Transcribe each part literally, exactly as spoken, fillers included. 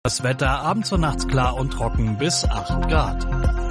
Das Wetter abends und nachts klar und trocken bis acht Grad.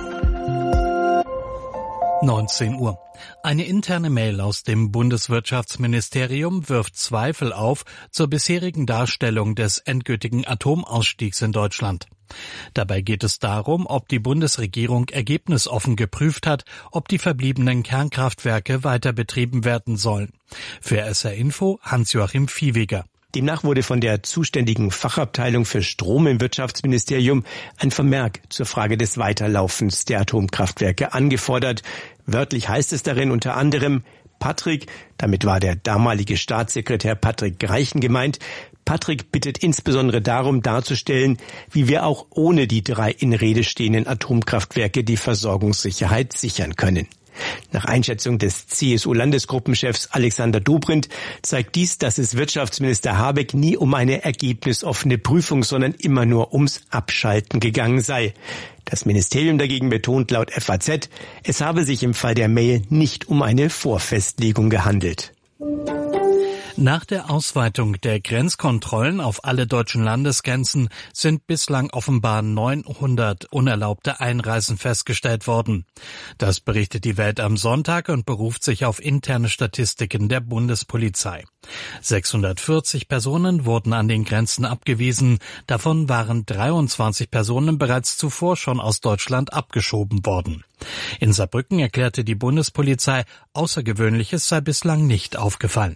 neunzehn Uhr. Eine interne Mail aus dem Bundeswirtschaftsministerium wirft Zweifel auf zur bisherigen Darstellung des endgültigen Atomausstiegs in Deutschland. Dabei geht es darum, ob die Bundesregierung ergebnisoffen geprüft hat, ob die verbliebenen Kernkraftwerke weiter betrieben werden sollen. Für S R Info Hans-Joachim Viehweger. Demnach wurde von der zuständigen Fachabteilung für Strom im Wirtschaftsministerium ein Vermerk zur Frage des Weiterlaufens der Atomkraftwerke angefordert. Wörtlich heißt es darin unter anderem, Patrick, damit war der damalige Staatssekretär Patrick Greichen gemeint, Patrick bittet insbesondere darum darzustellen, wie wir auch ohne die drei in Rede stehenden Atomkraftwerke die Versorgungssicherheit sichern können. Nach Einschätzung des C S U-Landesgruppenchefs Alexander Dobrindt zeigt dies, dass es Wirtschaftsminister Habeck nie um eine ergebnisoffene Prüfung, sondern immer nur ums Abschalten gegangen sei. Das Ministerium dagegen betont laut F A Z, es habe sich im Fall der Mail nicht um eine Vorfestlegung gehandelt. Nach der Ausweitung der Grenzkontrollen auf alle deutschen Landesgrenzen sind bislang offenbar neunhundert unerlaubte Einreisen festgestellt worden. Das berichtet die Welt am Sonntag und beruft sich auf interne Statistiken der Bundespolizei. sechshundertvierzig Personen wurden an den Grenzen abgewiesen. Davon waren dreiundzwanzig Personen bereits zuvor schon aus Deutschland abgeschoben worden. In Saarbrücken erklärte die Bundespolizei, Außergewöhnliches sei bislang nicht aufgefallen.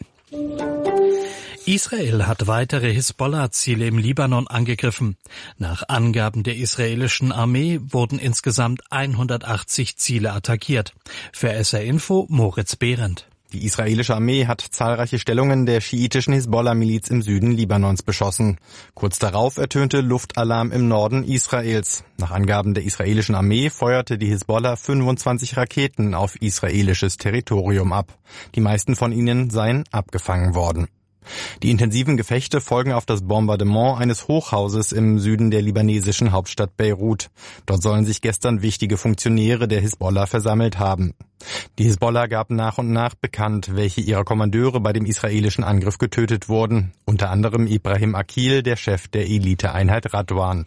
Israel hat weitere Hisbollah-Ziele im Libanon angegriffen. Nach Angaben der israelischen Armee wurden insgesamt hundertachtzig Ziele attackiert. Für S R Info Moritz Behrendt. Die israelische Armee hat zahlreiche Stellungen der schiitischen Hisbollah-Miliz im Süden Libanons beschossen. Kurz darauf ertönte Luftalarm im Norden Israels. Nach Angaben der israelischen Armee feuerte die Hisbollah fünfundzwanzig Raketen auf israelisches Territorium ab. Die meisten von ihnen seien abgefangen worden. Die intensiven Gefechte folgen auf das Bombardement eines Hochhauses im Süden der libanesischen Hauptstadt Beirut. Dort sollen sich gestern wichtige Funktionäre der Hisbollah versammelt haben. Die Hisbollah gab nach und nach bekannt, welche ihrer Kommandeure bei dem israelischen Angriff getötet wurden. Unter anderem Ibrahim Akil, der Chef der Eliteeinheit Radwan.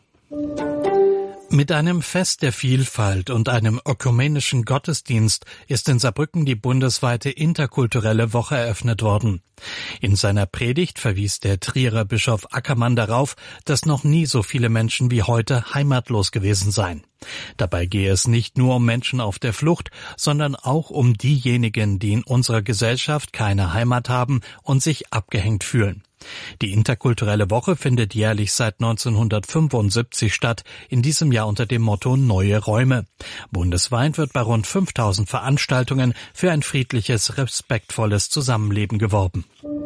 Mit einem Fest der Vielfalt und einem ökumenischen Gottesdienst ist in Saarbrücken die bundesweite interkulturelle Woche eröffnet worden. In seiner Predigt verwies der Trierer Bischof Ackermann darauf, dass noch nie so viele Menschen wie heute heimatlos gewesen seien. Dabei gehe es nicht nur um Menschen auf der Flucht, sondern auch um diejenigen, die in unserer Gesellschaft keine Heimat haben und sich abgehängt fühlen. Die interkulturelle Woche findet jährlich seit neunzehnhundertfünfundsiebzig statt, in diesem Jahr unter dem Motto Neue Räume. Bundesweit wird bei rund fünftausend Veranstaltungen für ein friedliches, respektvolles Zusammenleben geworben.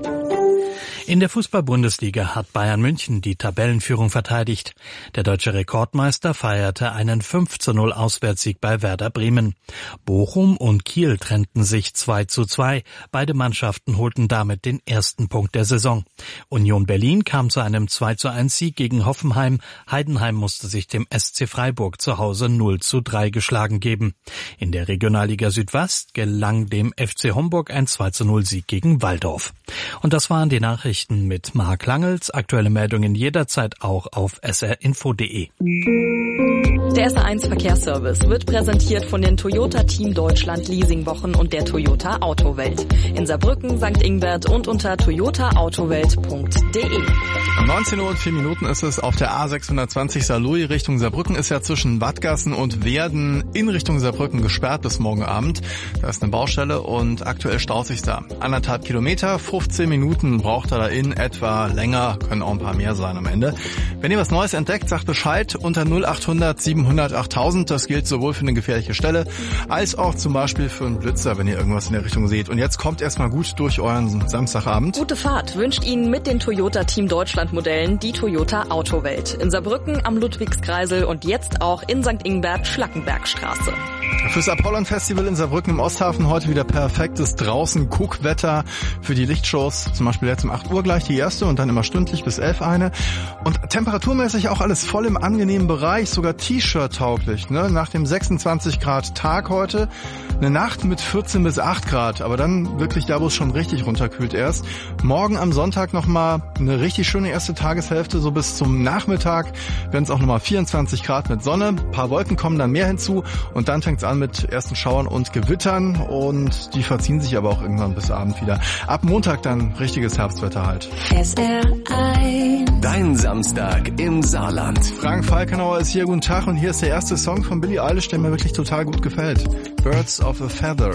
In der Fußball-Bundesliga hat Bayern München die Tabellenführung verteidigt. Der deutsche Rekordmeister feierte einen fünf zu null Auswärtssieg bei Werder Bremen. Bochum und Kiel trennten sich zwei zu zwei. Beide Mannschaften holten damit den ersten Punkt der Saison. Union Berlin kam zu einem zwei zu eins Sieg gegen Hoffenheim. Heidenheim musste sich dem S C Freiburg zu Hause null zu drei geschlagen geben. In der Regionalliga Südwest gelang dem F C Homburg ein zwei zu null Sieg gegen Waldorf. Und das waren die Nachrichten mit Marc Langels. Aktuelle Meldungen jederzeit auch auf s r info punkt d e. Der S R eins Verkehrsservice wird präsentiert von den Toyota Team Deutschland Leasingwochen und der Toyota Autowelt. In Saarbrücken, Sankt Ingbert und unter toyota autowelt punkt d e. Um neunzehn Uhr und vier Minuten ist es auf der A sechshundertzwanzig Saarlouis Richtung Saarbrücken. Ist ja zwischen Wattgassen und Werden in Richtung Saarbrücken gesperrt bis morgen Abend. Da ist eine Baustelle und aktuell staut sich da. Anderthalb Kilometer, fünfzehn Minuten braucht er da in etwa, länger, können auch ein paar mehr sein am Ende. Wenn ihr was Neues entdeckt, sagt Bescheid unter null achthundert siebenhundert achttausend. Das gilt sowohl für eine gefährliche Stelle als auch zum Beispiel für einen Blitzer, wenn ihr irgendwas in der Richtung seht. Und jetzt kommt erstmal gut durch euren Samstagabend. Gute Fahrt wünscht Ihnen mit den Toyota Team Deutschland Modellen die Toyota Autowelt. In Saarbrücken am Ludwigskreisel und jetzt auch in Sankt Ingbert Schlackenbergstraße. Fürs Apollon Festival in Saarbrücken im Osthafen heute wieder perfektes draußen Guckwetter für die Lichtshows, zum Beispiel jetzt um acht Uhr Uhr gleich die erste und dann immer stündlich bis elf eine. Und temperaturmäßig auch alles voll im angenehmen Bereich, sogar T-Shirt tauglich. Ne? Nach dem sechsundzwanzig Grad Tag heute, eine Nacht mit vierzehn bis acht Grad, aber dann wirklich da, wo es schon richtig runterkühlt erst. Morgen am Sonntag nochmal eine richtig schöne erste Tageshälfte, so bis zum Nachmittag werden es auch nochmal vierundzwanzig Grad mit Sonne. Ein paar Wolken kommen dann mehr hinzu und dann fängt es an mit ersten Schauern und Gewittern und die verziehen sich aber auch irgendwann bis Abend wieder. Ab Montag dann richtiges Herbstwetter halt. S R eins. Dein Samstag im Saarland. Frank Falkenauer ist hier, guten Tag, und hier ist der erste Song von Billie Eilish, der mir wirklich total gut gefällt. Birds of a Feather.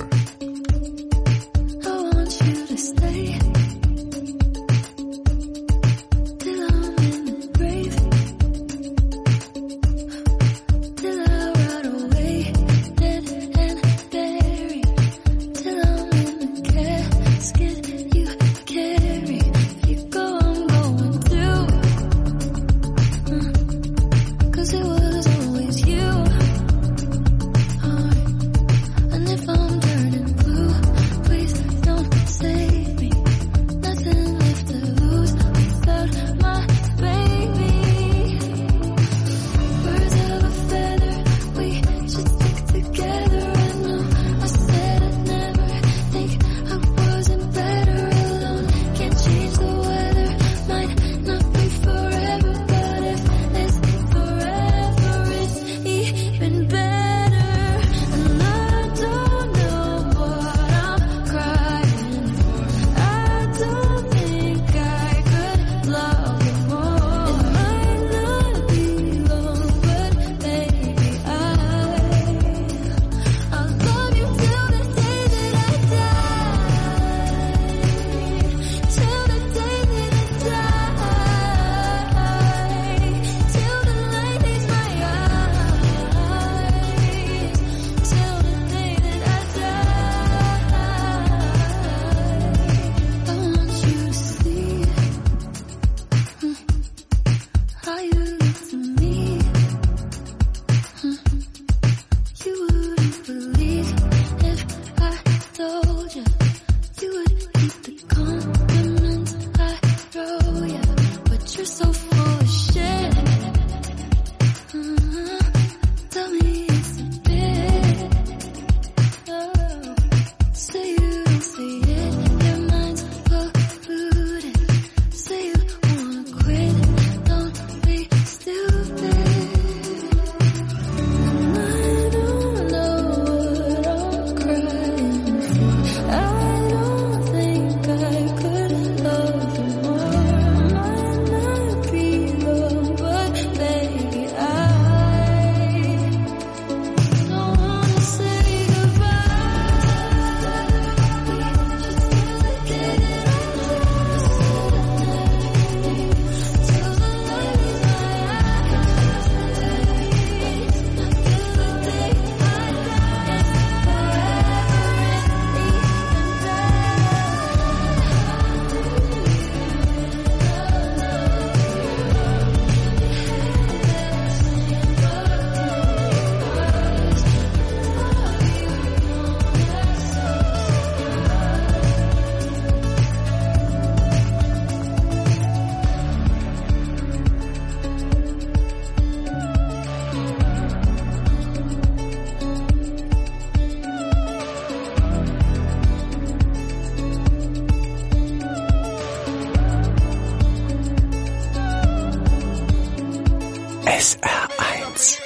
S R eins.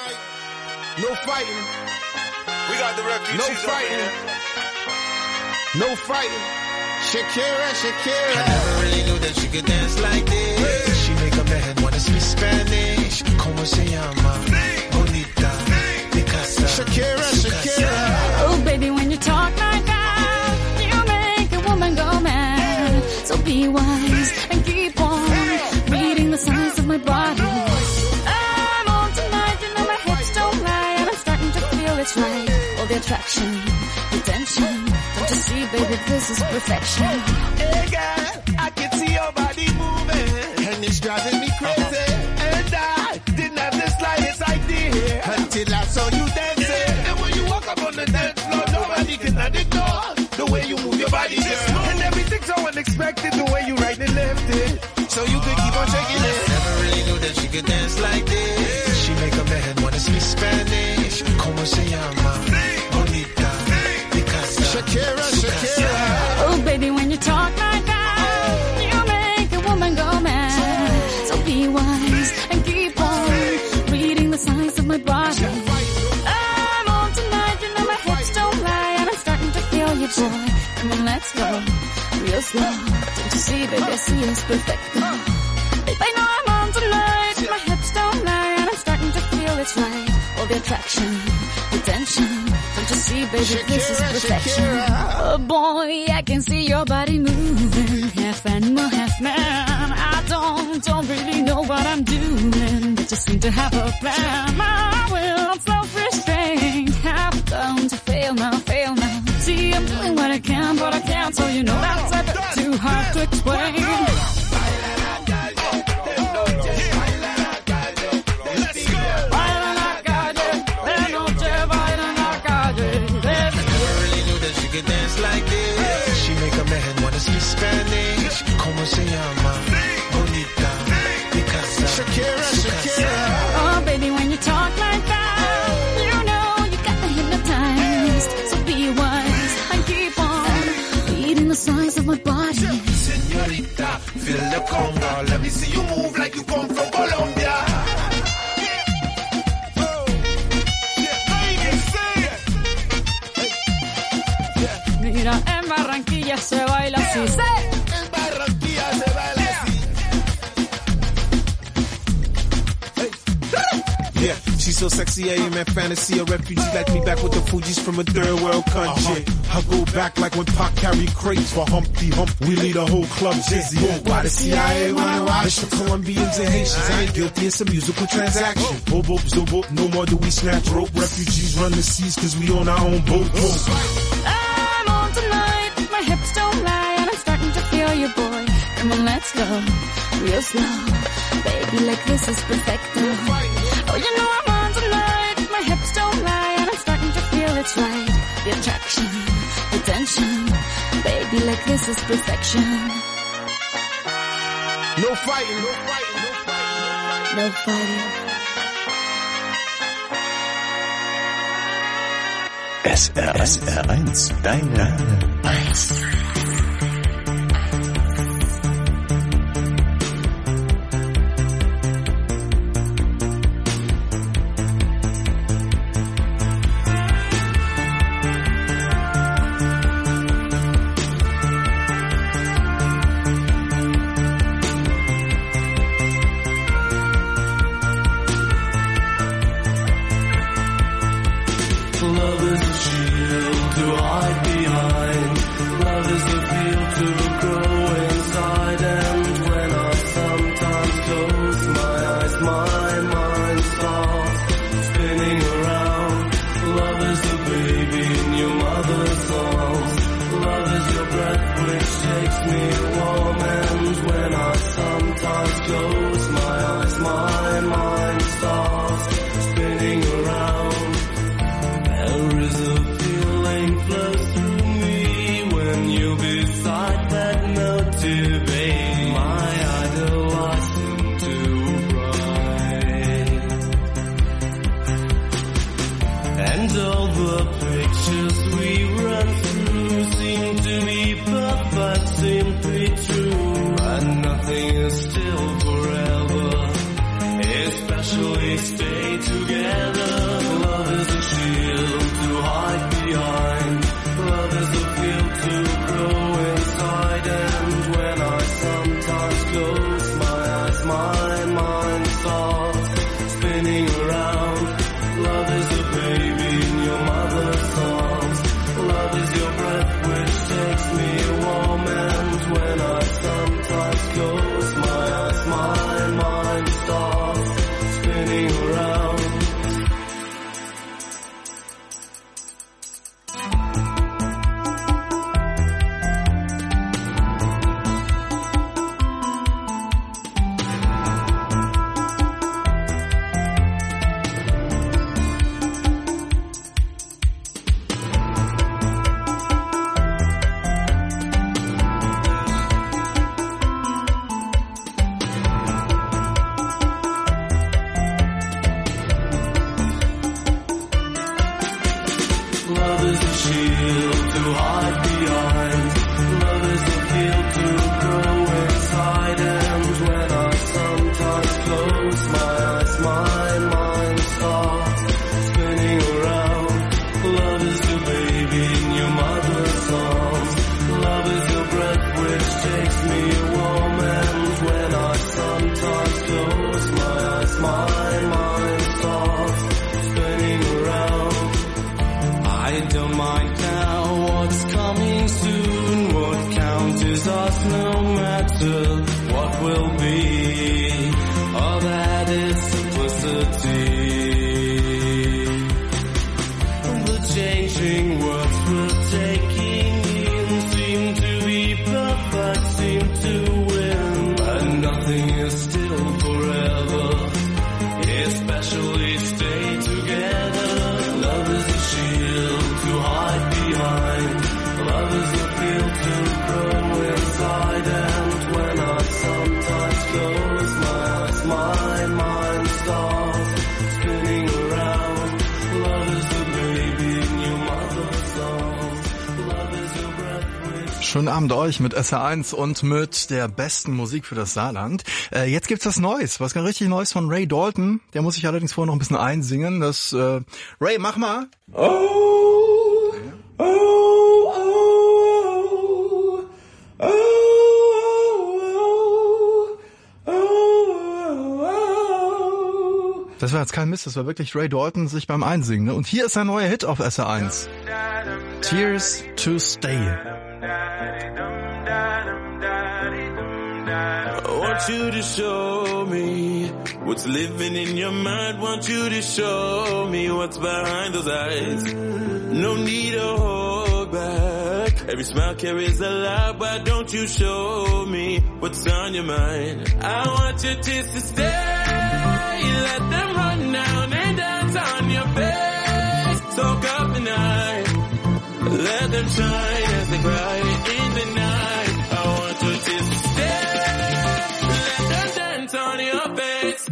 No fighting. We got the refugees. No fighting. No fighting. Shakira, Shakira. I never really knew that she could dance like this. Hey. She make a man wanna speak Spanish. Como se llama? Bonita. De casa. Shakira, Shakira. Oh, baby, when you talk like that, you make a woman go mad. So be wise and keep on reading the signs of my body. I'm on tonight, you know my hips don't lie, and I'm starting to feel it's right. All the attraction, the tension. Don't you see, baby, this is perfection. Hey, girl, I can see your body moving, and it's driving me crazy. And I didn't have the slightest idea until I saw you dancing. And when you walk up on the dance floor, nobody can ignore the way you move your body, girl. And everything's so unexpected, the way you right in could dance like this. She make a man wanna speak Spanish. Como se llama? Bonita. Because Shakira, Shakira. Oh, baby, when you talk like that, you make a woman go mad. So be wise and keep on reading the signs of my body. I'm on tonight, you know my hips don't lie, and I'm starting to feel you, boy. Come on, let's go real slow. Don't you see, baby, I see it's perfect. Babe, I know I'm on tonight, my hips don't lie, and I'm starting to feel it's right. All the attraction, the tension. Don't you see, baby, Shakira, this is perfection. Shakira. Oh boy, I can see your body moving, half animal, half man. I don't, don't really know what I'm doing, but just seem to have a plan. My will, self-restraint, have come to fail now, fail now. See, I'm doing what I can, but I can't, so you know that's a bit too hard to explain. Dance like this. She make a man wanna speak Spanish. Como se llama? Bonita. Picasa. Shakira, Shakira. Oh, baby, when you talk like that, you know you got me hypnotized. So be wise and keep on reading the signs of my body. Señorita, feel the conga. Let me see you move like you come from Colombia. Mira, en Barranquilla se baila así. En Barranquilla se baila así. Yeah, she's so sexy, I am in fantasy. A refugee like me back with the Fugees from a third world country. Uh-huh. I go back like when Pac carried crates for Humpty Hump. We lead a whole club dizzy. Why the C I A wanna watch the Colombians and Haitians? I ain't guilty, it's a musical transaction. Boop, boop, zoop, boop, no more do we snatch rope. Refugees run the seas cause we on our own boat. I'm on tonight, my hips don't lie, and I'm starting to feel you, boy. Come on, let's go real slow. Baby, like this is perfect. Oh, you know I'm on tonight, my hips don't lie, and I'm starting to feel it's right. The attraction, the tension. Baby, like this is perfection. No fighting, no fighting, no fighting. No fighting. S R eins, deine eins. The changing worlds we're taking in seem to be perfect, seem to win, and nothing is still forever, especially stay together. Love is a shield to hide behind, love is a field to grow inside, and when I sometimes close my eyes, my mind starts spinning around. Love is a baby in your mother's arms, love is a breath which... Schönen Abend euch mit S R eins und mit der besten Musik für das Saarland. Äh, jetzt gibt's was Neues, was ganz richtig Neues von Ray Dalton. Der muss sich allerdings vorher noch ein bisschen einsingen. Das äh, Ray, mach mal. Oh, oh, oh, oh, oh, oh. Das war jetzt kein Mist, das war wirklich Ray Dalton sich beim Einsingen. Ne? Und hier ist sein neuer Hit auf S R eins. Tears to Stay. I want you to show me what's living in your mind. Want you to show me what's behind those eyes. No need to hold back. Every smile carries a lie. Why don't you show me what's on your mind? I want your tears to stay. Let them run down and dance on your face. Soak up the night. Let them shine as they cry in the night. I want your tears to stay. On your face.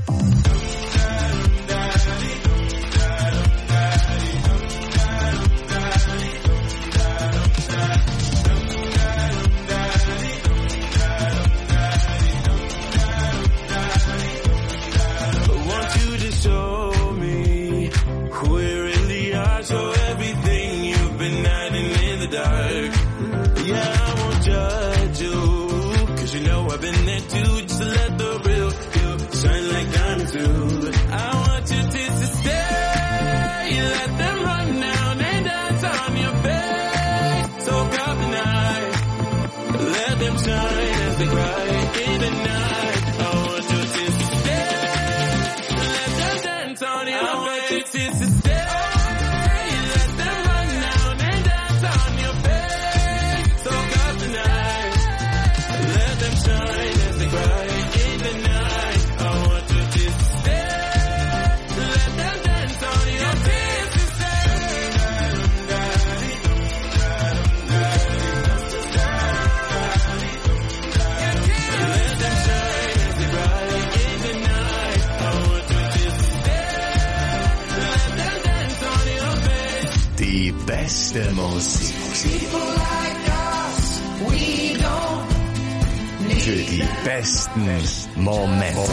I want you to show me who we really are. Show everything you've been hiding in the dark. Yeah, I won't judge you, cause you know I've been there too. Just to let the real shine like diamonds do. I want your tears to stay. Let them run down and dance on your face. Soak up the night. Let them shine as they cry in the night. I want your tears to stay. Let them dance on your face. I want your tears to stay. Let them run down and dance on your face. Soak up the night. Let them shine as they cry in the night. Die beste Musik. Für die besten Momente.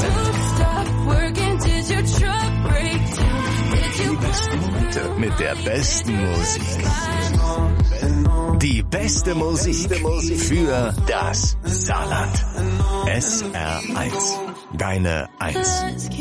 Die besten Momente mit der besten Musik. Die beste Musik für das Saarland. S R eins. Deine Eins.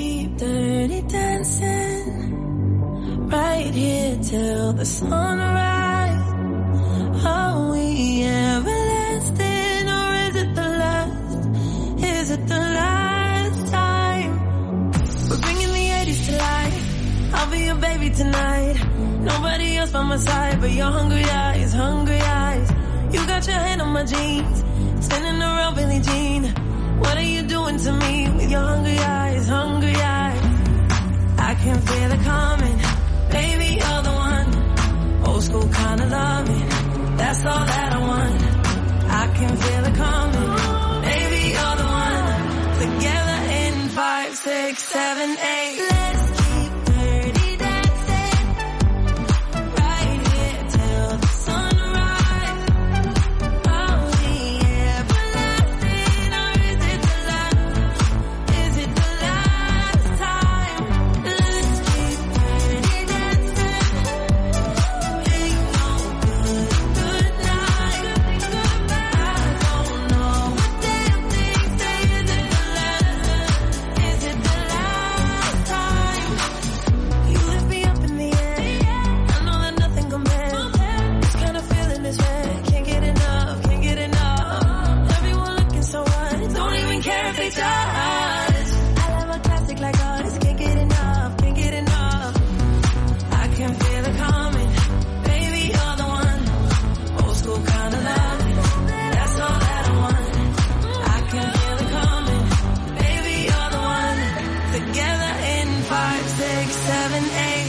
Right here till the sunrise. Are we everlasting or is it the last? Is it the last time? We're bringing the eighties to life. I'll be your baby tonight. Nobody else by my side but your hungry eyes, hungry eyes. You got your hand on my jeans, spinning around Billie Jean. What are you doing to me with your hungry eyes, hungry eyes? I can feel it coming. Baby, you're the one. Old school kind of loving. That's all that I want. I can feel it coming. Baby, you're the one. Together in five, six, seven, eight. Let's keep dirty dancing. Right here till the sunrise. Are we everlasting or is it the last? Is it the last time? Let's keep dirty dancing. Ain't no good, good night. I don't know what damn thing say. Is it the last? Is it the last time? six, seven, eight.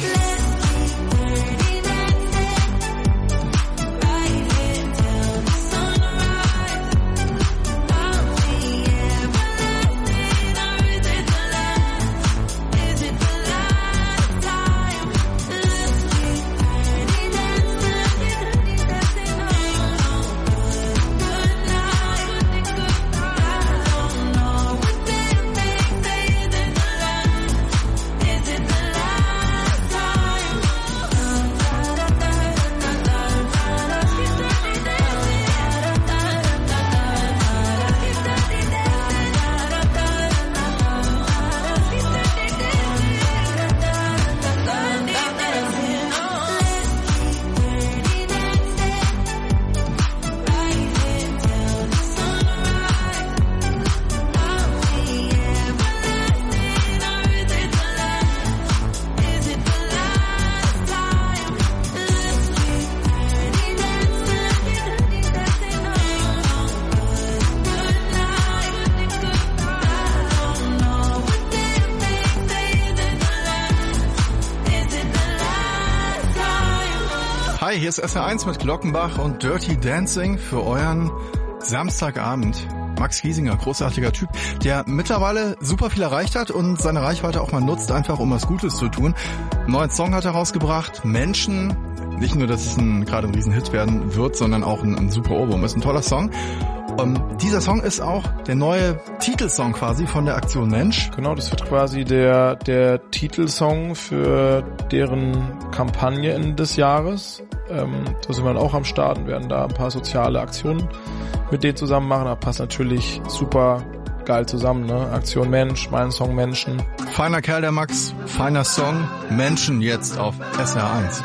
Hi, hier ist S R eins mit Glockenbach und Dirty Dancing für euren Samstagabend. Max Giesinger, großartiger Typ, der mittlerweile super viel erreicht hat und seine Reichweite auch mal nutzt, einfach um was Gutes zu tun. Einen neuen Song hat er rausgebracht, Menschen. Nicht nur, dass es ein, gerade ein Riesenhit werden wird, sondern auch ein, ein super Ohrwurm. Ist ein toller Song. Um, dieser Song ist auch der neue Titelsong quasi von der Aktion Mensch. Genau, das wird quasi der der Titelsong für deren Kampagne Ende des Jahres. Ähm, da sind wir auch am Start und werden da ein paar soziale Aktionen mit denen zusammen machen. Da passt natürlich super geil zusammen, ne? Aktion Mensch, mein Song Menschen. Feiner Kerl der Max, feiner Song, Menschen jetzt auf S R eins.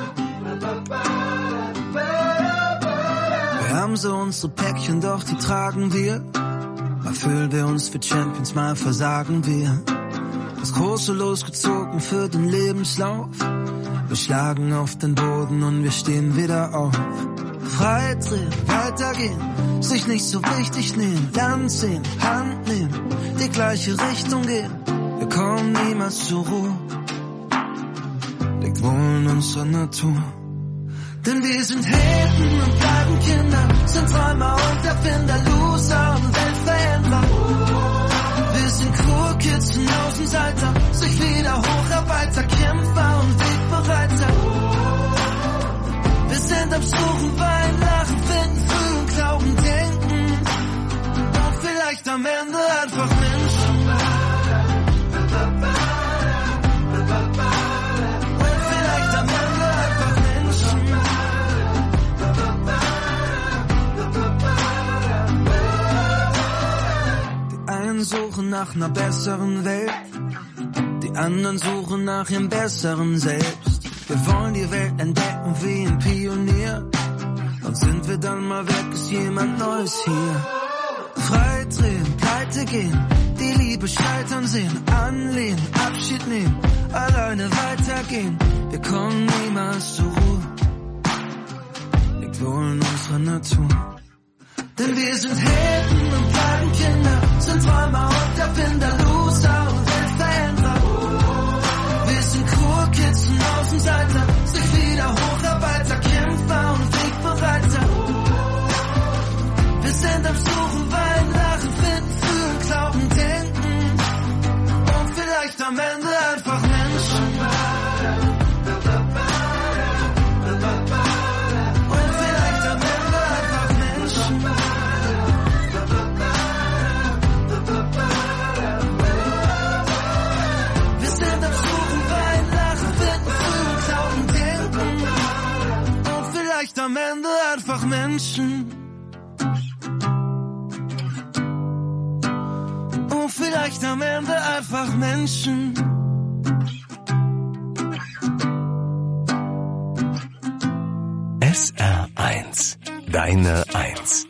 Wir haben so unsere Päckchen, doch die tragen wir. Mal fühlen wir uns für Champions, mal versagen wir. Das große losgezogen für den Lebenslauf. Wir schlagen auf den Boden und wir stehen wieder auf. Frei drehen, weitergehen, sich nicht so wichtig nehmen. Land sehen, Hand nehmen, die gleiche Richtung gehen. Wir kommen niemals zur Ruhe, liegt wohl in unserer Natur. Denn wir sind Helden und bleiben Kinder, sind Träumer und Erfinder, Loser und Weltveränderer. Wir sind Cool Kids und Außenseiter, sich wieder Hocharbeiter, Kämpfer und Wegbereiter. Wir sind am Suchen, Wein, Lachen, Finden, Fühlen, Glauben, Denken und vielleicht am Ende einfach Menschen. Und vielleicht am Ende einfach Menschen. Die einen suchen nach einer besseren Welt, die anderen suchen nach ihrem besseren Selbst. Wir wollen die Welt entdecken wie ein Pionier, und sind wir dann mal weg, ist jemand Neues hier. Frei drehen, pleite gehen, die Liebe scheitern sehen, anlehnen, Abschied nehmen, alleine weitergehen. Wir kommen niemals zur Ruhe, liegt wohl in unserer Natur. Denn wir sind Helden und bleiben Kinder, sind Träumer und Erfinder, Loser und Weltveränderer. Wir sind Cool Kids und Außenseiter, sich wieder Hocharbeiter, Kämpfer und Wegbereiter. Wir sind am Suchen, Wein, Lachen, Finden, Fühlen, Glauben, Denken und vielleicht am Ende einfach Menschen. Und vielleicht am Ende einfach Menschen. Wir sind am Suchen, Wein, Lachen, Finden, Fühlen, Glauben, Denken und vielleicht am Ende einfach Menschen. Und vielleicht am Ende einfach Menschen. S R eins, deine Eins.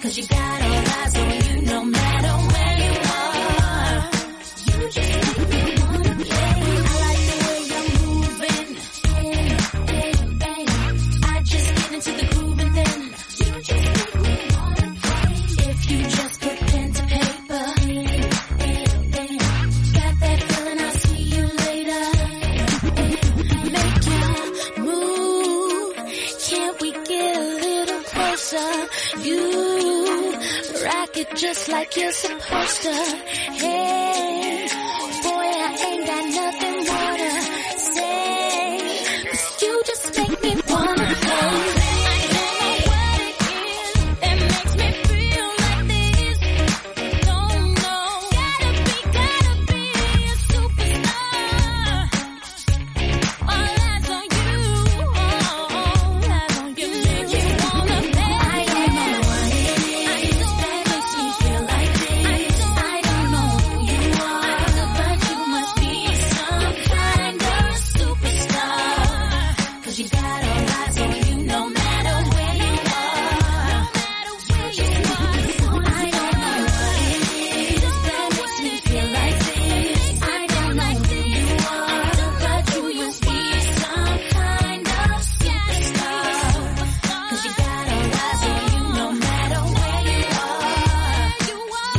'cause you got all eyes on you no matter where you are. You just make me wanna play. I like the way you're moving. Hey, hey, hey. I just get into the groove and then you just make me wanna play. If you just put pen to paper, hey, hey, hey. Got that feeling, I'll see you later. Make your move. Can't we get a little closer? You rock it just like you're supposed to. Hey, boy, I ain't got nothing more to say, 'cause you just make me wanna play. I don't know what it is that makes me feel like this. Don't know. Gotta be, gotta be a superstar. All eyes on you. Oh, all eyes on you. Make you wanna play. I don't know what it is that makes me feel like this. I don't know who you are, but you must be some kind of superstar. 'Cause you got all eyes on you no matter where you are. No matter where you are. I don't know what it is that makes me feel like this. I don't know who you are, but you must be some kind of superstar. 'Cause you got all eyes on you no matter where you are. You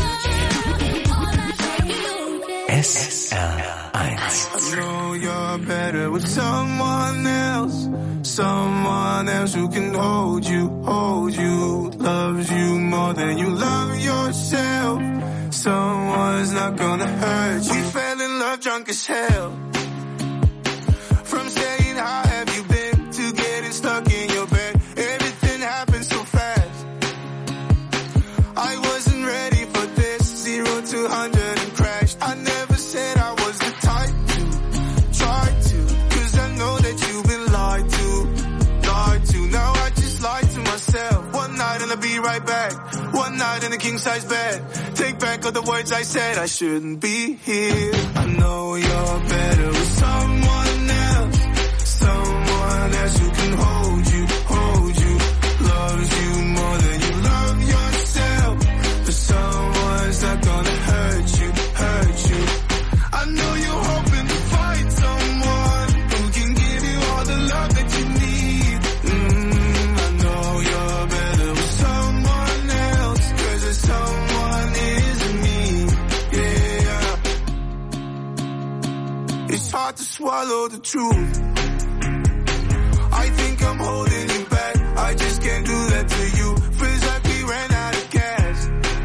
are. S R eins. I know you're better with someone else. Someone else who can hold you, hold you, loves you more than you love yourself. Someone's not gonna hurt you. We fell in love drunk as hell. From saying how have you been to getting stuck in your bed. Everything happened so fast. I wasn't ready for this. Zero to hundred and crashed. I never said I was the type to try to, 'cause I know that you've been lied to, lied to. Now I just lied to myself. One night and I'll be right back. One night in a king size bed. Take back all the words I said. I shouldn't be here. I know you're better with someone else. Someone else who can hold you, hold you, loves you more than you love yourself. But someone's not gonna hurt you, hurt you. I know you're hoping to find someone who can give you all the love that you need. Mm, I know you're better with someone else, 'cause there's someone isn't me. Yeah. It's hard to swallow the truth. I think I'm holding you back. I just can't do that to you. Feels like we ran out of gas.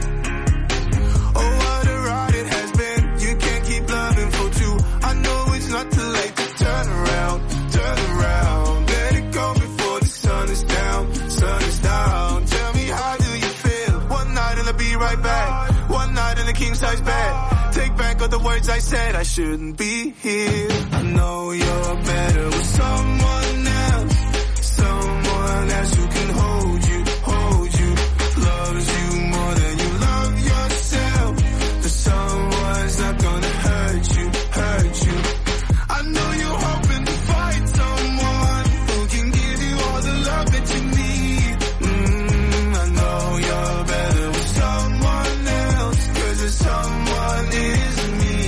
Oh, what a ride it has been. You can't keep loving for two. I know it's not too late to turn around, turn around. Let it go before the sun is down, sun is down. Tell me, how do you feel? One night and I'll be right back. One night in a king size bed. Take back all the words I said. I shouldn't be here. I know you're better with someone else. Someone else who can hold you, hold you, loves you more than you love yourself. But someone's not gonna hurt you, hurt you. I know you're hoping to find someone who can give you all the love that you need. Mm, I know you're better with someone else, 'cause there's someone isn't me.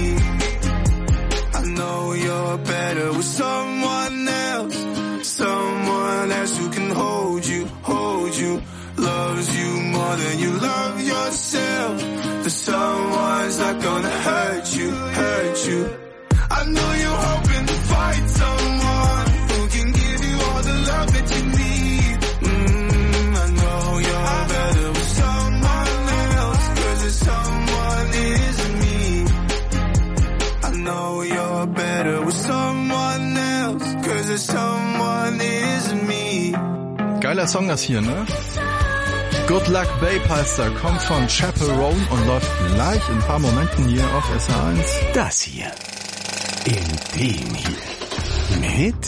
I know you're better with someone else. Someone else who can hold you, hold you, loves you more than you love yourself. But someone's not gonna hurt you, hurt you. I know you're hoping to find someone who can give you all the love that you need. Mm, I know you're better with someone else, 'cause there's someone isn't me. I know you're better with someone else, 'cause there's someone isn't me. Geiler Song das hier, ne? Good Luck Babe heißt er, kommt von Chaperone und läuft gleich in ein paar Momenten hier auf S R eins. Das hier. In dem hier. Mit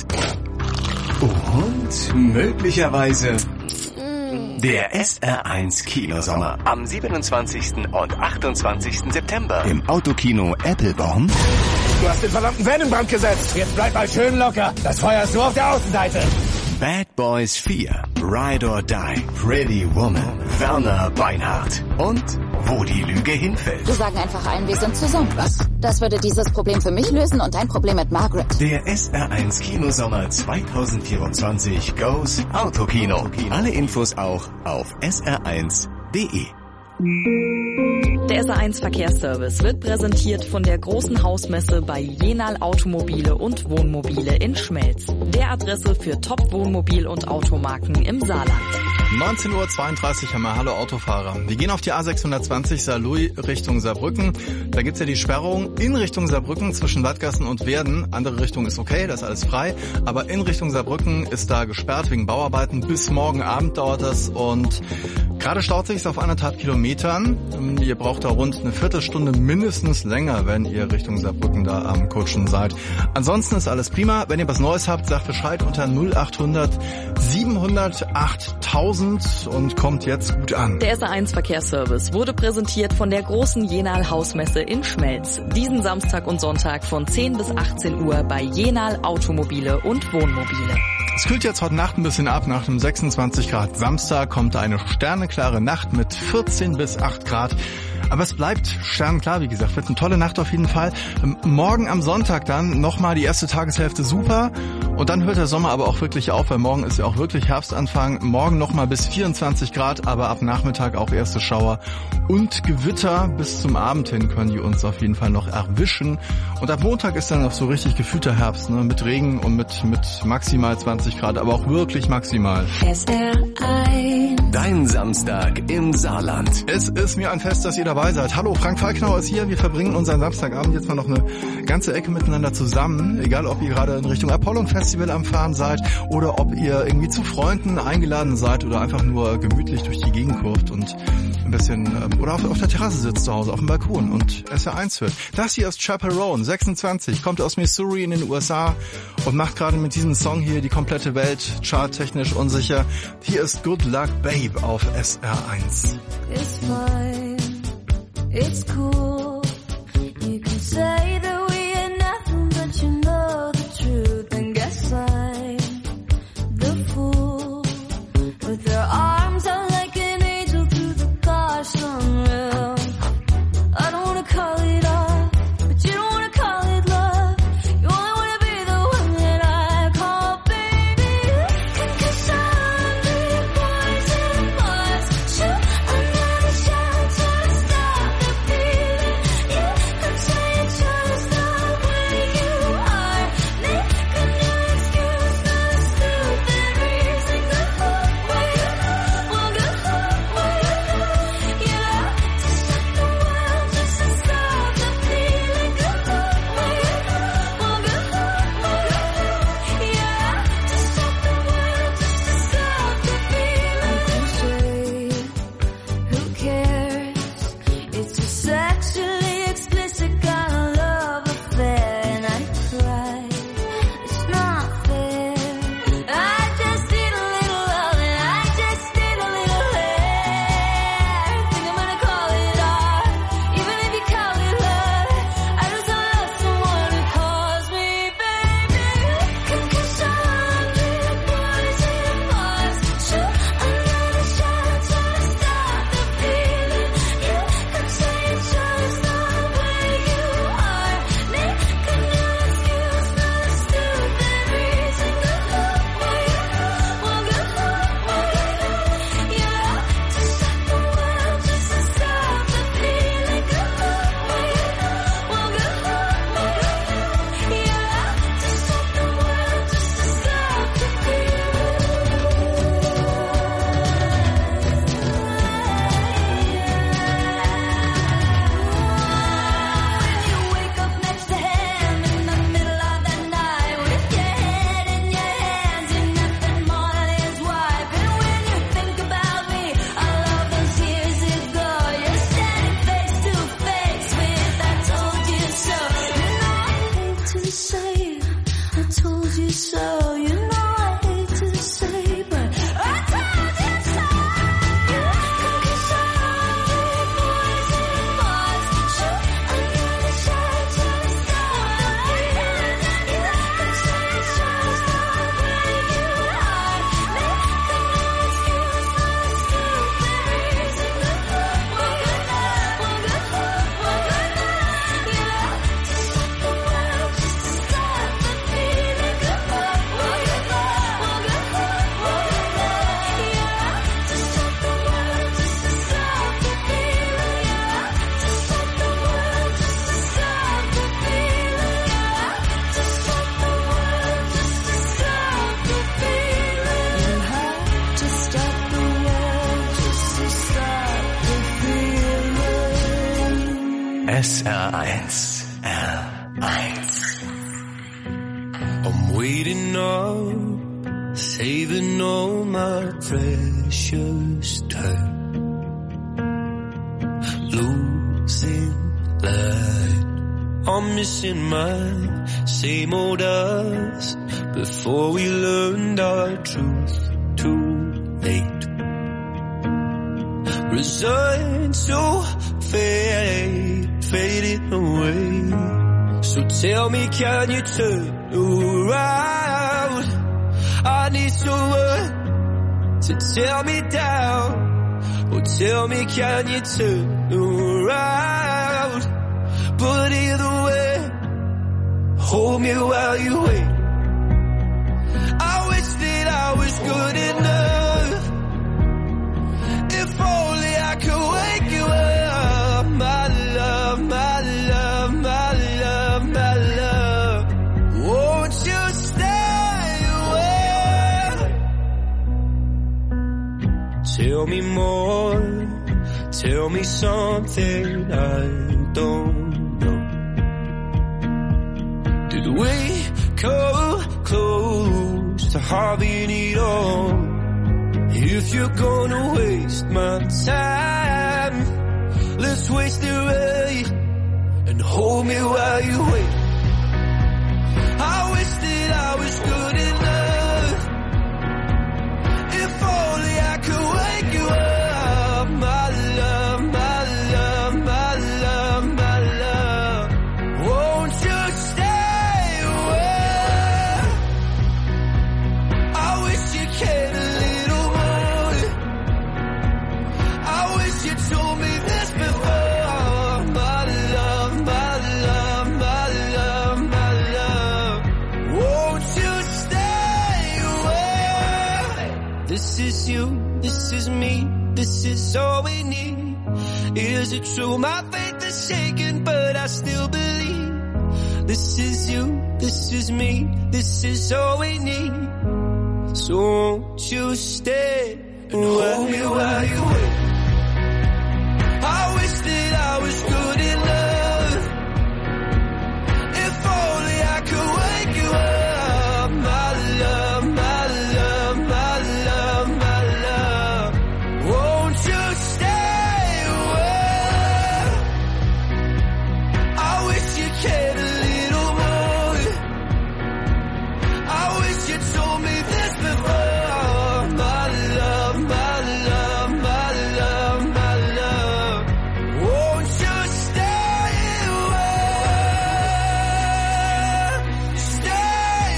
und möglicherweise der S R eins Kinosommer am siebenundzwanzigsten und achtundzwanzigsten September im Autokino Applebaum. Du hast den verdammten Van in Brand gesetzt. Jetzt bleib mal schön locker. Das Feuer ist nur auf der Außenseite. Bad Boys vier, Ride or Die, Pretty Woman, Werner Beinhardt und Wo die Lüge hinfällt. Wir sagen einfach allen, wir sind zusammen. Was? Das würde dieses Problem für mich lösen und dein Problem mit Margaret. Der S R eins Kinosommer zwanzig vierundzwanzig goes Autokino. Alle Infos auch auf S R eins punkt de. Der S R eins Verkehrsservice wird präsentiert von der großen Hausmesse bei Jenal Automobile und Wohnmobile in Schmelz. Der Adresse für Top-Wohnmobil- und Automarken im Saarland. neunzehn Uhr zweiunddreißig haben wir Hallo Autofahrer. Wir gehen auf die A sechshundertzwanzig Saarlouis Richtung Saarbrücken. Da gibt's ja die Sperrung in Richtung Saarbrücken zwischen Wattgassen und Werden. Andere Richtung ist okay, da ist alles frei. Aber in Richtung Saarbrücken ist da gesperrt wegen Bauarbeiten. Bis morgen Abend dauert das und gerade staut sich's auf anderthalb Kilometern. Ihr braucht da rund eine Viertelstunde mindestens länger, wenn ihr Richtung Saarbrücken da am Kutschen seid. Ansonsten ist alles prima. Wenn ihr was Neues habt, sagt Bescheid unter null achthundert siebenhundert achttausend und kommt jetzt gut an. Der S R eins Verkehrsservice wurde präsentiert von der großen Jenal Hausmesse in Schmelz. Diesen Samstag und Sonntag von zehn bis achtzehn Uhr bei Jenal Automobile und Wohnmobile. Es kühlt jetzt heute Nacht ein bisschen ab. Nach dem sechsundzwanzig Grad Samstag kommt eine sterneklare Nacht mit vierzehn bis acht Grad. Aber es bleibt sternklar, wie gesagt. Wird eine tolle Nacht auf jeden Fall. Morgen am Sonntag dann nochmal die erste Tageshälfte super. Und dann hört der Sommer aber auch wirklich auf, weil morgen ist ja auch wirklich Herbstanfang. Morgen nochmal bis vierundzwanzig Grad, aber ab Nachmittag auch erste Schauer. Und Gewitter bis zum Abend hin können die uns auf jeden Fall noch erwischen. Und ab Montag ist dann noch so richtig gefühlter Herbst, ne? Mit Regen und mit, mit maximal zwanzig Grad, aber auch wirklich maximal. S R eins. Dein Samstag im Saarland. Es ist mir ein Fest, dass ihr dabei seid. Hallo, Frank Falknauer ist hier. Wir verbringen unseren Samstagabend jetzt mal noch eine ganze Ecke miteinander zusammen. Egal, ob ihr gerade in Richtung Apollon Festival am Fahren seid oder ob ihr irgendwie zu Freunden eingeladen seid oder einfach nur gemütlich durch die Gegend kurft und ein bisschen, ähm, oder auf, auf der Terrasse sitzt zu Hause, auf dem Balkon und S R eins hört. Das hier ist Chaperone, sechsundzwanzig, kommt aus Missouri in den U S A und macht gerade mit diesem Song hier die komplette Welt charttechnisch unsicher. Hier ist Good Luck Babe auf S R eins. It's fine, it's cool. You can say that we are nothing, but you know the truth. And guess I'm the fool with her arms out like an angel through the gosh unreal. I don't wanna call it off, but you don't wanna call it love. You only wanna be the one that I call baby. And cause I'm the poison was shoot another shot to stop the feeling. You could say it's just S R eins. R eins. I'm waiting up, saving all my precious time, losing light. I'm missing my same old us before we learned our truth too late. Resigned to fade, fading away. So tell me, can you turn around? I need someone to tear me down. Oh, tell me, can you turn around? But either way, hold me while you wait. I wish that I was good enough. If only I could wake you up, my love, my love, my love, my love. Won't you stay away? Tell me more, tell me something I don't. Did we come close to having it all? If you're gonna waste my time, let's waste it right and hold me while you wait. I wish that I was good enough. If only I could wake you up, my love, my love, my love, my love. Won't you stay? Cared a little more. I wish you told me this before. My love, my love, my love, my love. Won't you stay away? This is you, this is me, this is all we need. Is it true? My faith is shaken, but I still believe. This is you, this is me, this is all we need. So won't you stay and hold me while you wait? I wish that I was good enough. If only I could wake you up, my love, my love, my love, my love. Won't you stay away? I wish you cared a little more. I wish you told me this before. My love, my love, my love, my love. Won't you stay away? Stay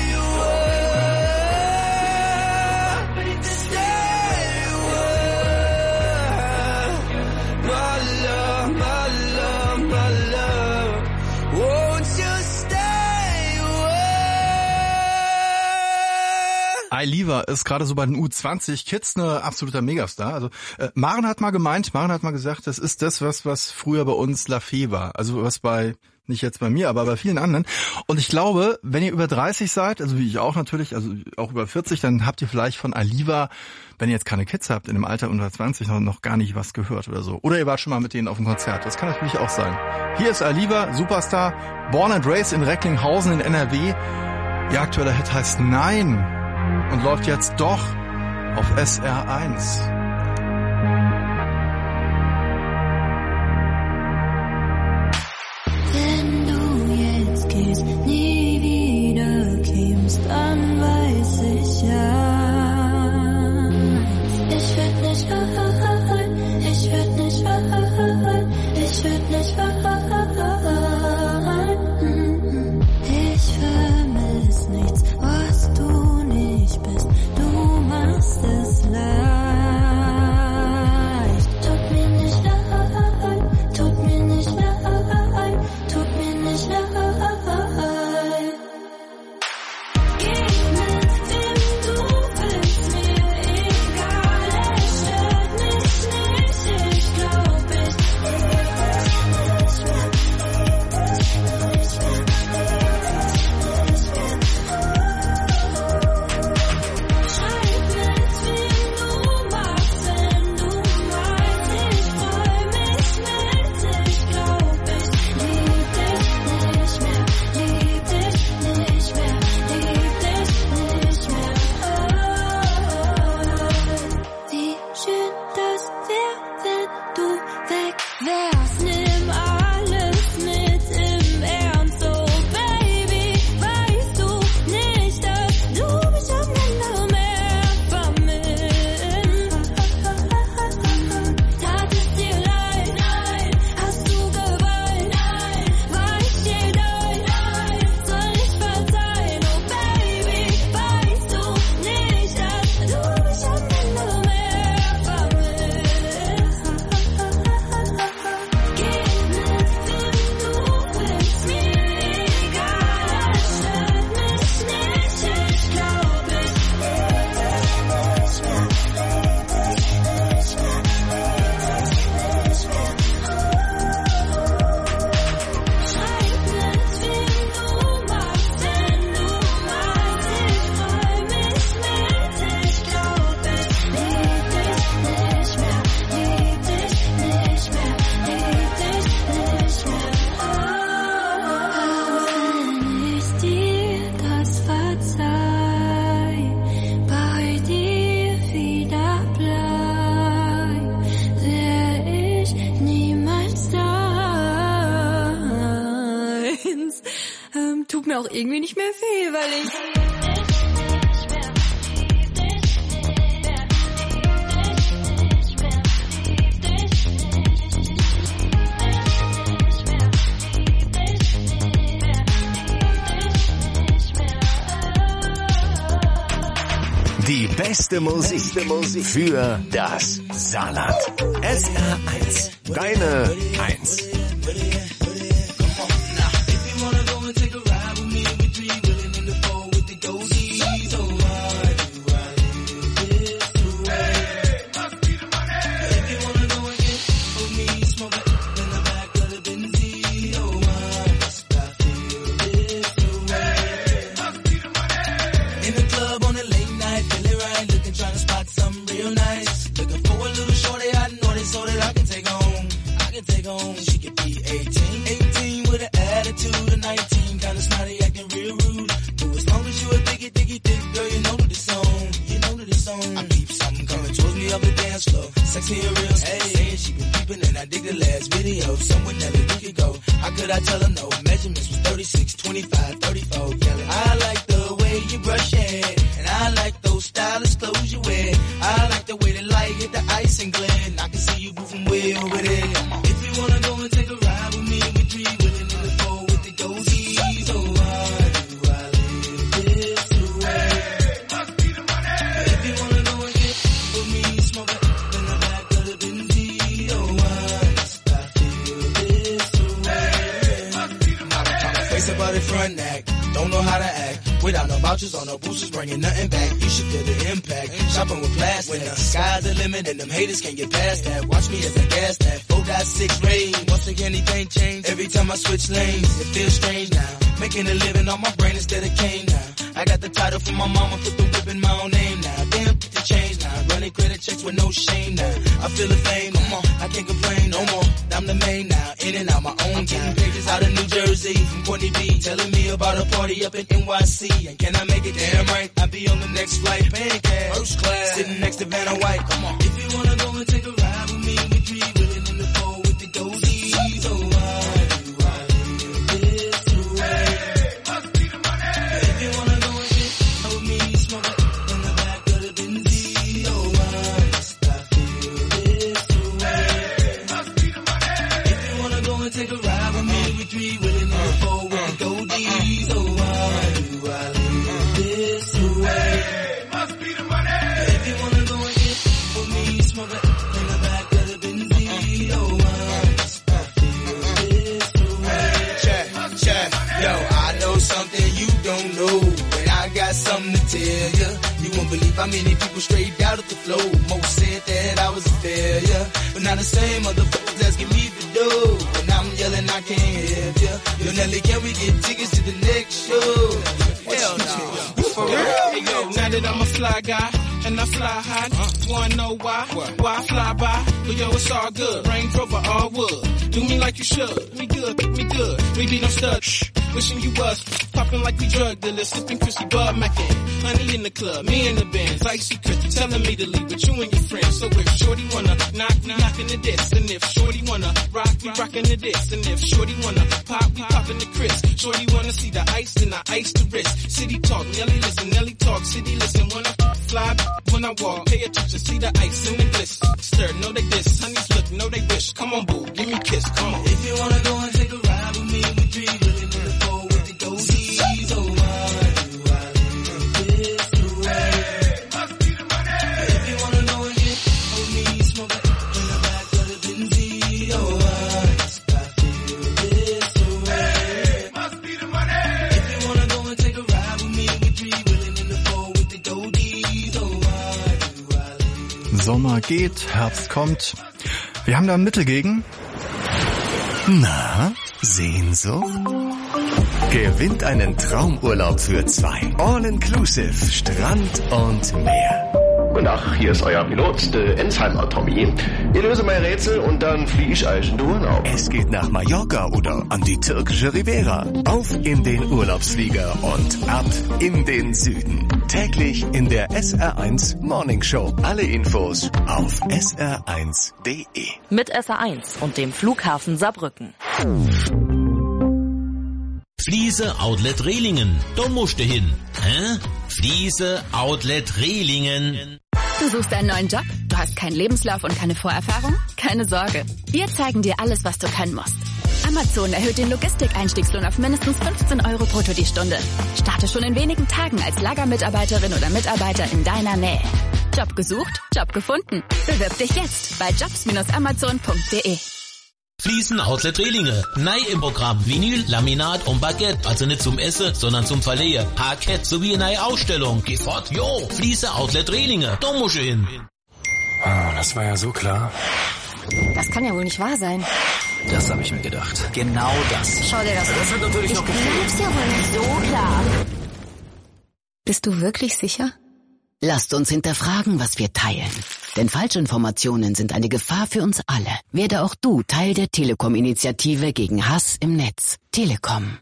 away. Stay away. My love, my love, my love. Won't you stay away? Ailiva ist gerade so bei den U zwanzig Kids eine absoluter Megastar. Also äh, Maren hat mal gemeint, Maren hat mal gesagt, das ist das, was was früher bei uns La Fee war. Also was bei, nicht jetzt bei mir, aber bei vielen anderen. Und ich glaube, wenn ihr über dreißig seid, also wie ich auch natürlich, also auch über vierzig, dann habt ihr vielleicht von Ailiva, wenn ihr jetzt keine Kids habt, in dem Alter unter zwanzig noch, noch gar nicht was gehört oder so. Oder ihr wart schon mal mit denen auf dem Konzert. Das kann natürlich auch sein. Hier ist Ailiva, Superstar, born and raised in Recklinghausen in N R W. Ihr aktueller Hit heißt Nein und läuft jetzt doch auf S R eins. Wenn du jetzt gehst, nie wieder kämst, dann weiß ich ja. Ich werd nicht weinen, ich werd nicht weinen, ich werd nicht weinen. Ich vermiss nichts, was du nicht bist, du machst es leicht. Tut mir nicht leid, tut mir nicht leid, tut mir nicht leid. wär's, nimm alles mit im Ernst, oh Baby, weißt du nicht, dass du mich am Ende mehr vermisst? Tat es dir leid, nein, hast du geweint, nein, war ich dir dein, nein, soll ich verzeihen, oh Baby, weißt du nicht, dass du mich am Ende mehr vermisst? Geh mit, wenn du willst, mir egal, es stört mich nicht, ich glaub, ich lieb dich nicht mehr, lieb dich nicht mehr, lieb dich nicht mehr. Schreib mit, wen du magst, wenn du magst, ich freu mich mit, ich glaub, ich lieb dich nicht mehr, lieb dich nicht mehr, lieb dich nicht mehr. Wenn ich dir das verzeih, bei dir wieder bleib, wär ich niemals deins. Ähm, tut mir auch irgendwie nicht mehr weh, weil ich... Die beste Musik für das Saarland. S R eins. Deine eins. In the club on a late night, feeling right, looking, trying to spot something real nice. Looking for a little shorty, I know they so that I can take home. I can take home, she could be eighteen. eighteen with an attitude of nineteen, kinda snotty, acting real rude. But as long as you a diggy, diggy, dick, girl, you know that it's on. You know that it's on. I peep something coming towards me up the dance floor. Sexy and real, hey, saying she been peeping and I dig the last video. Somewhere Nelly we could go. How could I tell her no? Measurements was thirty-six, twenty-five, thirty-four, yelling. I like the way you brush your hair, and I like those stylish clothes you wear. I like the way the light hit the ice and glint. I can see you moving way over there. If you wanna go and take a ride with me, we three willing in the four with the goatees. Oh, why do I live this way? Must be the money. If you wanna go and get with me, smoke it in the back of the Benzie. Oh, why must I feel this way? Must be the money. Face about the front neck, don't know how to act. Without no vouchers or no boosters, bringing nothing back. You should feel the impact. Shopping with plastic. When the sky's the limit and them haters can't get past that. Watch me as I gas that. four point six rain. Once again, anything change. Every time I switch lanes, it feels strange now. Making a living on my brain instead of cane now. I got the title from my mama, put the whip in my own name now. Damn, put the change now. Running credit checks with no shame now. I feel the fame, come on. I can't complain no more. I'm the main now. In and out my own time. Pages out of New Jersey from Courtney B. Telling me about a party up in N Y C. And can I make it damn right? I'll be on the next flight, paying cash, first class, sitting next to Vanna White. Come on. If you wanna go and take a ride with me, we three willing in the four with the goatees. Oh, why do I live this way? Must be the money. If you wanna go and get with me, smoke it in the back of the Benzie. Oh, why must I feel this way? Must be the money. If you wanna go and take a ride with me, we three willing in the four with the goatees. Oh, why do I live this way? Must be the money. If you wanna go and get with me, smoke it in the back of the Benzie. Oh, why must I feel this way? Check, check. Yo, I know something you don't know, and I got something to tell ya. You won't believe how many people straight out of the flow. Most said that I was a failure, but now the same motherfuckers asking me to do. And I'm yelling, I can't help ya. Yo, Nelly, can we get tickets to the next show? Hell no. You for real? Hey, yo, now that I'm a fly guy and I fly high, wanna know why? Why I fly by? But yo, it's all good. Range Rover, all wood. Do me like you should. Me good, me good. We be no stud. Shh. Wishing you was popping like we drug dealers, sipping Chrissy Bud Mackin. Honey in the club, me in the bands, icy Chrissy telling me to leave with you and your friends. So if Shorty wanna knock, knock in the diss, and if Shorty wanna rockin' to this. And if shorty wanna pop, we poppin' the crisp. Shorty wanna see the ice, then I ice the wrist. City talk, Nelly listen, Nelly talk, city listen. Wanna fly when I walk, pay attention, see the ice in the bliss. Stir, know they diss, honeys look, know they wish. Come on, boo, give me a kiss, come on. If you wanna go and take a ride with me, we three really in the four with the goldies. Oh, why do I live this way? Must be the money. If you wanna go and get with me, smoke it in the back of the Benzie. Oh, why must I feel this way? Must be the money. If you wanna go and take a ride with me, we three really in the four with the goldies. Oh, why do I live? Sommer geht, Herbst kommt. Wir haben da ein Mittel gegen. Na, Sehnsucht? Gewinnt einen Traumurlaub für zwei. All-inclusive, Strand und Meer. Guten Tag, hier ist euer Pilot, der Ensheimer Tommy. Ihr löse mein Rätsel und dann fliege ich euch in den Urlaub. Es geht nach Mallorca oder an die türkische Riviera. Auf in den Urlaubsflieger und ab in den Süden. Täglich in der S R eins Morning Show. Alle Infos auf S R eins Punkt D E. Mit S R eins und dem Flughafen Saarbrücken. Fliese Outlet Rehlingen. Da musst du hin. Hä? Fliese Outlet Rehlingen. Du suchst einen neuen Job? Du hast keinen Lebenslauf und keine Vorerfahrung? Keine Sorge. Wir zeigen dir alles, was du können musst. Amazon erhöht den Logistikeinstiegslohn auf mindestens fünfzehn Euro brutto die Stunde. Starte schon in wenigen Tagen als Lagermitarbeiterin oder Mitarbeiter in deiner Nähe. Job gesucht, Job gefunden. Bewirb dich jetzt bei jobs Bindestrich amazon Punkt de. Fliesen Outlet Rehlinge. Neu im Programm Vinyl, Laminat und Baguette. Also nicht zum Essen, sondern zum Verleihen. Parkett sowie eine neue Ausstellung. Geh fort, jo. Fliese Outlet Rehlinge. Da musst du hin. Oh, das war ja so klar. Das kann ja wohl nicht wahr sein. Das habe ich mir gedacht. Genau das. Schau dir das an. Das hat natürlich ich noch glaub's ja wohl nicht so klar. Bist du wirklich sicher? Lasst uns hinterfragen, was wir teilen. Denn Falschinformationen sind eine Gefahr für uns alle. Werde auch du Teil der Telekom-Initiative gegen Hass im Netz. Telekom.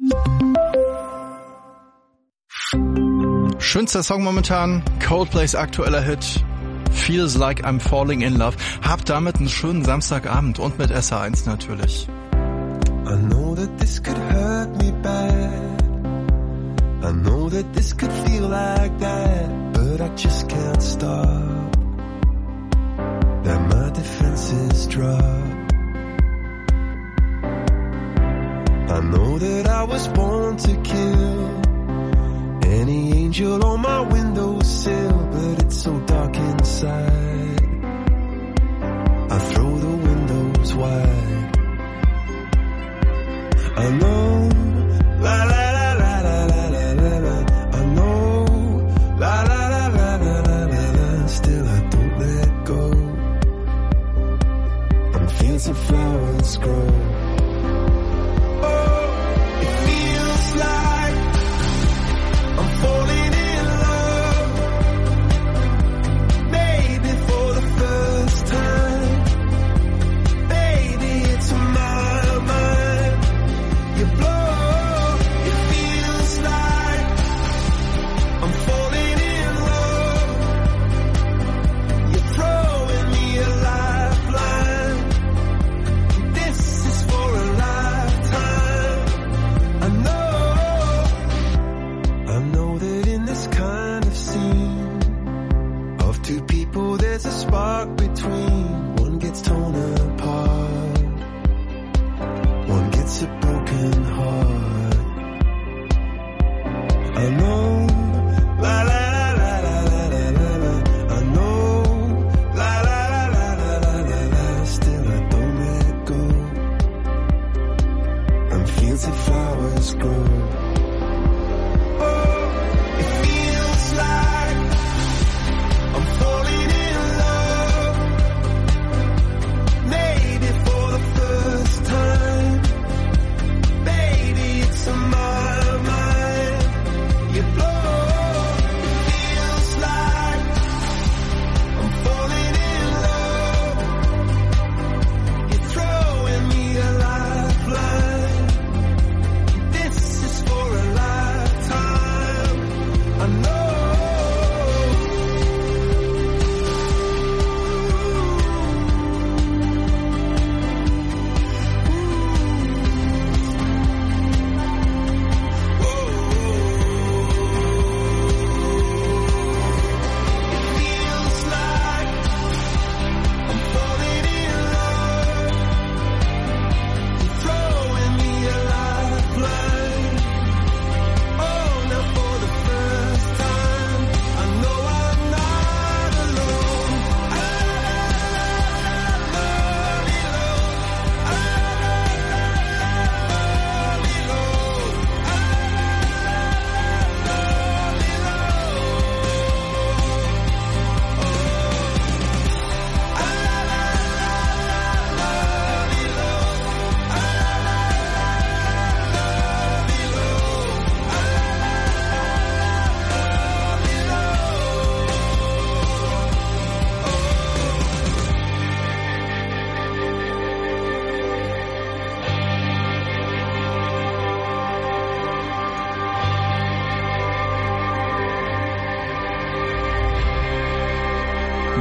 Schönster Song momentan, Coldplays aktueller Hit, Feels Like I'm Falling in Love. Habt damit einen schönen Samstagabend und mit S R eins natürlich. I know that this could hurt me bad. I know that this could feel like that, but I just can't stop. That my defenses drop. I know that I was born to kill any angel on my windowsill, but it's so dark inside. I throw the windows wide. I know, la la la la la la la la la. I know, la la la la la la la la. Still I don't let go. And fields of flowers grow. Oh, it feels like I'm falling in love. Maybe for the first time. Baby, it's my mind. You blow, it feels like I'm falling in love. You're throwing me a lifeline. This is for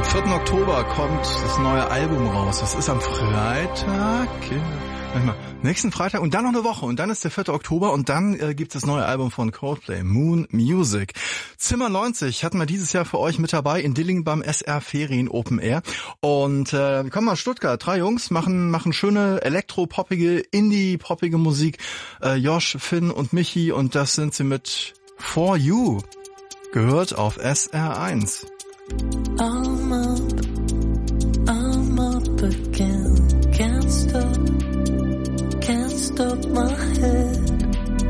Am vierten Oktober kommt das neue Album raus. Das ist am Freitag, manchmal, nächsten Freitag und dann noch eine Woche. Und dann ist der vierte Oktober und dann äh, gibt es das neue Album von Coldplay, Moon Music. Zimmer neunzig hatten wir dieses Jahr für euch mit dabei in Dillingen beim S R Ferien Open Air. Und äh, wir kommen aus Stuttgart. Drei Jungs machen machen schöne elektro-poppige, indie-poppige Musik. Äh, Josh, Finn und Michi. Und das sind sie mit For You. Gehört auf S R eins. I'm up, I'm up again. Can't stop, can't stop my head.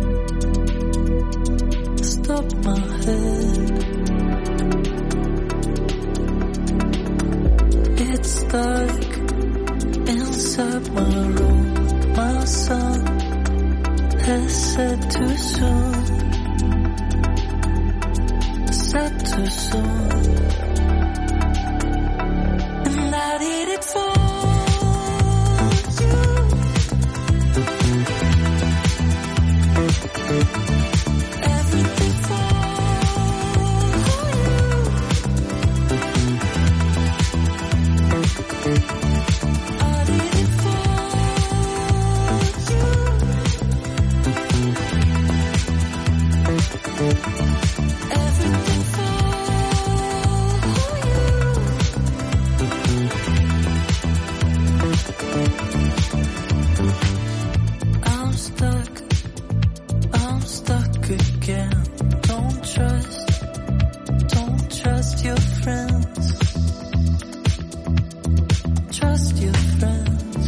Stop my head. It's dark inside my room. My sun has set too soon. Set too soon. And I did it for you. Everything for you. I did it for you. Everything for I'm stuck, I'm stuck again. Don't trust, don't trust your friends. Trust your friends.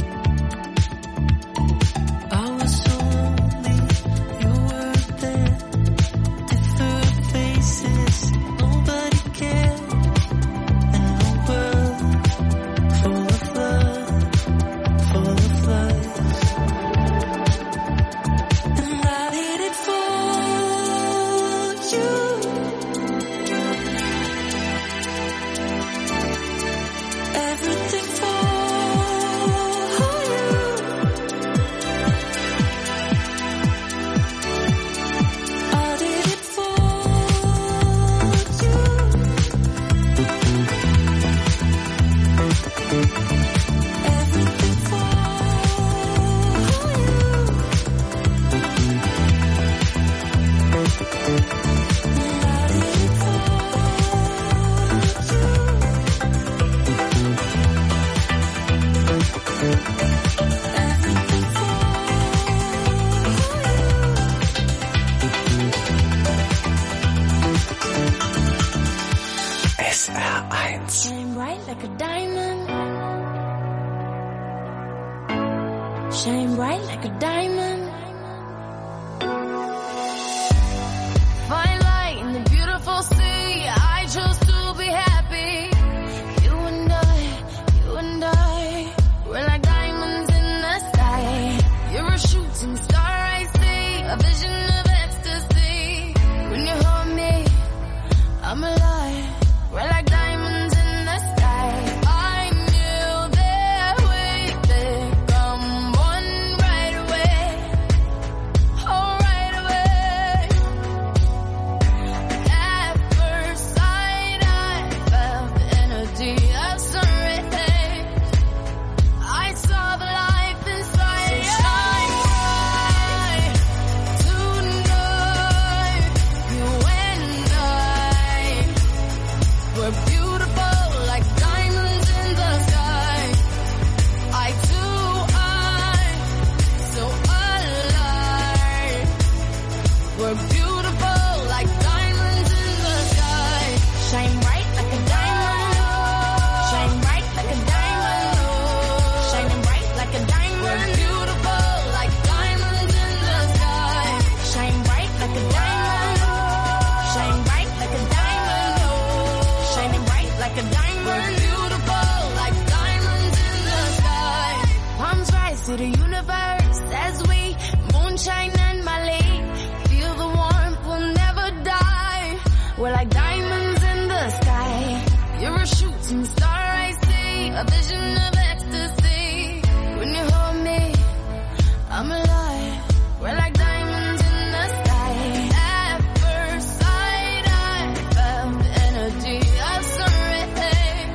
I was so lonely, you were there. Different faces, nobody cared. In a world full of love, full of lies. And I did it for you. Everything for you. I did it for you. Everything for S R eins. Shine bright like a diamond. Shine bright like a diamond. Fine light in the beautiful sea. I chose to be happy. You and I, you and I, we're like diamonds in the sky. You're a shooting star I see, a vision of ecstasy. When you hold me, I'm alive. We're like diamonds in the sky. I knew that we could come one right away. Oh, right away. At first sight, I felt the energy of sun rays. I saw the life inside. So shine bright tonight. You and I, we're beautiful like diamonds in the sky. I too, I, so alive. We're beautiful like diamonds in the sky. Shine bright like a diamond. Shine bright like a diamond. Shining bright like a diamond. We're beautiful like diamonds in the sky. Shine bright like a diamond. Shine bright like a diamond. Shining bright like a diamond. We're beautiful like diamonds in the sky. Palms rise to the universe as we moonshine and Malay. Feel the warmth, we'll never die. We're like diamonds in the sky. You're a shooting star I see, a vision of ecstasy. When you hold me, I'm alive. We're like diamonds in the sky. At first sight, I felt the energy of sun rays.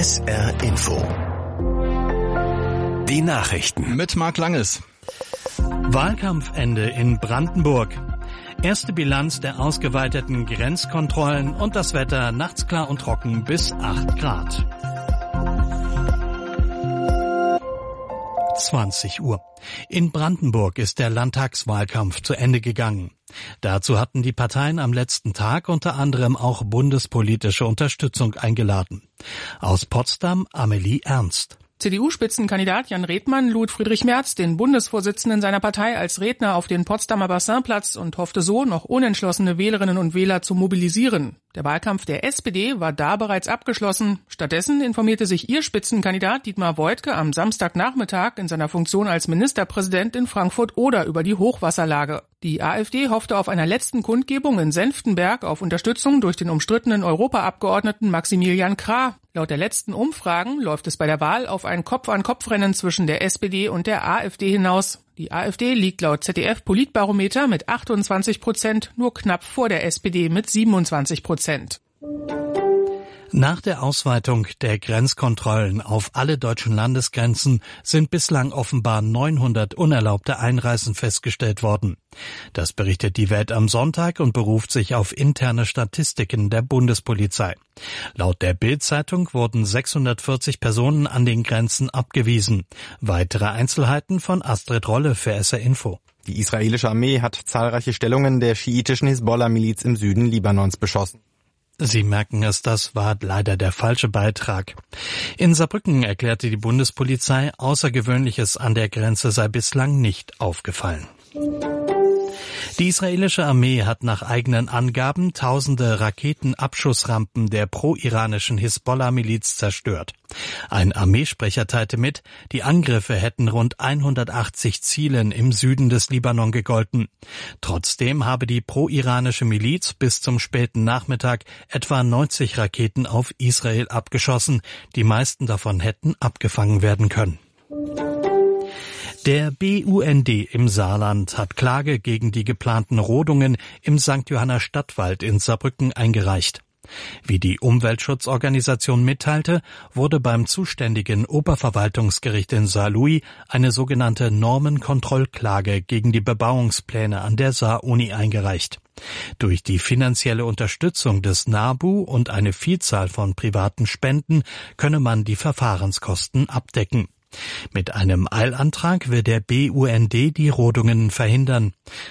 S R Info. Die Nachrichten. Mit Marc Langes. Wahlkampfende in Brandenburg. Erste Bilanz der ausgeweiteten Grenzkontrollen und das Wetter nachts klar und trocken bis acht Grad. zwanzig Uhr. In Brandenburg ist der Landtagswahlkampf zu Ende gegangen. Dazu hatten die Parteien am letzten Tag unter anderem auch bundespolitische Unterstützung eingeladen. Aus Potsdam Amelie Ernst. C D U-Spitzenkandidat Jan Redmann lud Friedrich Merz, den Bundesvorsitzenden seiner Partei, als Redner auf den Potsdamer Bassinplatz und hoffte so, noch unentschlossene Wählerinnen und Wähler zu mobilisieren. Der Wahlkampf der S P D war da bereits abgeschlossen. Stattdessen informierte sich ihr Spitzenkandidat Dietmar Woidke am Samstagnachmittag in seiner Funktion als Ministerpräsident in Frankfurt-Oder über die Hochwasserlage. Die AfD hoffte auf einer letzten Kundgebung in Senftenberg auf Unterstützung durch den umstrittenen Europaabgeordneten Maximilian Krah. Laut der letzten Umfragen läuft es bei der Wahl auf ein Kopf-an-Kopf-Rennen zwischen der S P D und der AfD hinaus. Die AfD liegt laut Z D F-Politbarometer mit achtundzwanzig Prozent nur knapp vor der S P D mit siebenundzwanzig Prozent. Nach der Ausweitung der Grenzkontrollen auf alle deutschen Landesgrenzen sind bislang offenbar neunhundert unerlaubte Einreisen festgestellt worden. Das berichtet die Welt am Sonntag und beruft sich auf interne Statistiken der Bundespolizei. Laut der Bild-Zeitung wurden sechshundertvierzig Personen an den Grenzen abgewiesen. Weitere Einzelheiten von Astrid Rolle für S R Info. Die israelische Armee hat zahlreiche Stellungen der schiitischen Hisbollah-Miliz im Süden Libanons beschossen. Sie merken es, das war leider der falsche Beitrag. In Saarbrücken erklärte die Bundespolizei, Außergewöhnliches an der Grenze sei bislang nicht aufgefallen. Die israelische Armee hat nach eigenen Angaben tausende Raketenabschussrampen der pro-iranischen Hisbollah-Miliz zerstört. Ein Armeesprecher teilte mit, die Angriffe hätten rund hundertachtzig Zielen im Süden des Libanon gegolten. Trotzdem habe die pro-iranische Miliz bis zum späten Nachmittag etwa neunzig Raketen auf Israel abgeschossen. Die meisten davon hätten abgefangen werden können. Der B U N D im Saarland hat Klage gegen die geplanten Rodungen im Sankt Johanner Stadtwald in Saarbrücken eingereicht. Wie die Umweltschutzorganisation mitteilte, wurde beim zuständigen Oberverwaltungsgericht in Saarlouis eine sogenannte Normenkontrollklage gegen die Bebauungspläne an der Saar-Uni eingereicht. Durch die finanzielle Unterstützung des NABU und eine Vielzahl von privaten Spenden könne man die Verfahrenskosten abdecken. Mit einem Eilantrag will der B U N D die Rodungen verhindern.